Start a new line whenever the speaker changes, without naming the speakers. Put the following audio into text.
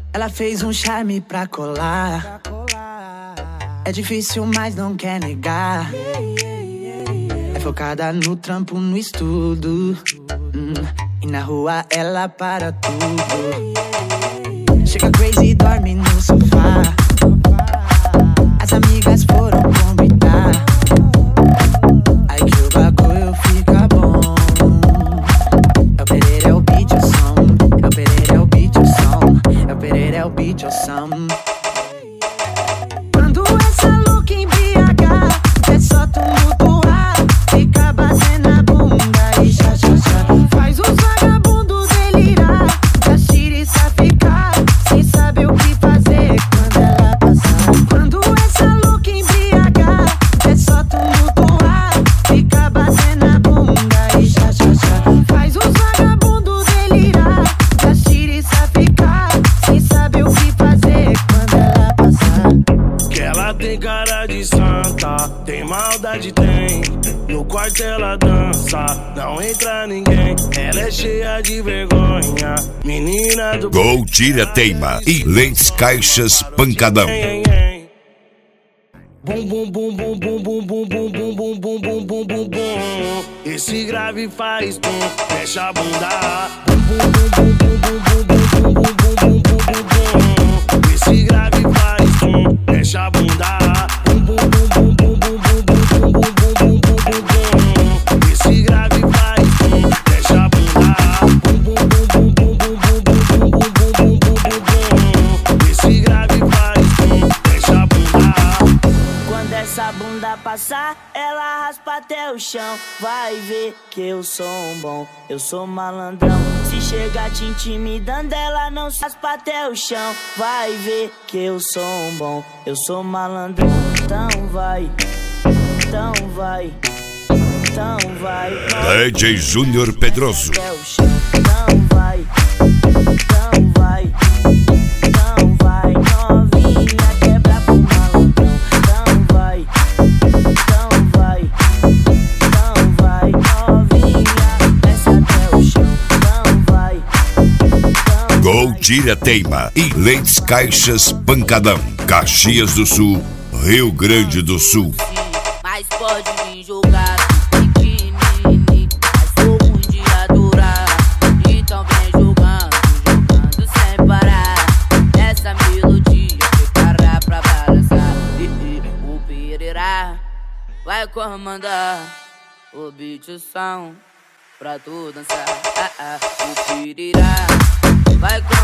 Ela fez um charme pra colar. É difícil, mas não quer negar. É focada no trampo, no estudo. E na rua ela para tudo. Chega crazy e dorme no sofá. As amigas foram convidar. Aí que o bagulho fica bom. É o Pereira, é o beat, o som. É o Pereira, é o beat, o som. É o Pereira, é o beat, o som. Quando essa louca embriagar, é só tumultuar. Fica batendo a bunda e xa, xa, xa. Faz os vagabundos delirar. Faz tiriça ficar sem saber o que fazer quando ela passar. Quando essa louca embriagar, é só tumultuar. Fica batendo a bunda e xa, xa, xa. Faz os vagabundos delirar. Faz tiriça ficar sem saber o que fazer quando ela passar.
Que ela tem cara de santa, tem maldade, tem. No quarto ela dança, não entra ninguém. Ela é cheia de vergonha, menina do
Gol, tira, teima e Lentes Caixas Pancadão.
Bum bum bum bum bum bum bum bum bum bum bum bum bum bum bum. Esse grave faz tum, fecha a bunda. Bum bum bum bum bum bum bum bum bum bum bum bum bum bum. Esse grave faz tum, fecha a bunda. Bum bum bum bum bum bum bum bum bum bum bum bum bum bum. Esse grave faz tum, fecha a bunda. Bum bum bum bum bum bum bum bum bum bum bum bum bum. Esse grave faz tum, fecha a bunda.
Quando essa bunda passar, ela raspa até o chão. Vai ver que eu sou um bom, eu sou malandrão. Se chegar te intimidando, ela não se raspa até o chão. Vai ver que eu sou um bom, eu sou malandrão. Então vai, então vai, então vai.
DJ Júnior Pedroso.
Até o chão. Então vai, então vai, então vai. Novinha quebra pro malandrão. Então vai, então vai, então vai. Novinha desce até o chão. Então vai, então
Gol, tira, teima e Lentes Caixas Pancadão. Caxias do Sul, Rio Grande do Sul.
mas pode vir jogar biquíni, mas sou ruim de adorar. Então vem jogando, jogando sem parar. Essa melodia prepara pra balançar. O Pereira vai comandar o beat, o som pra tu dançar. O Pereira vai comandar.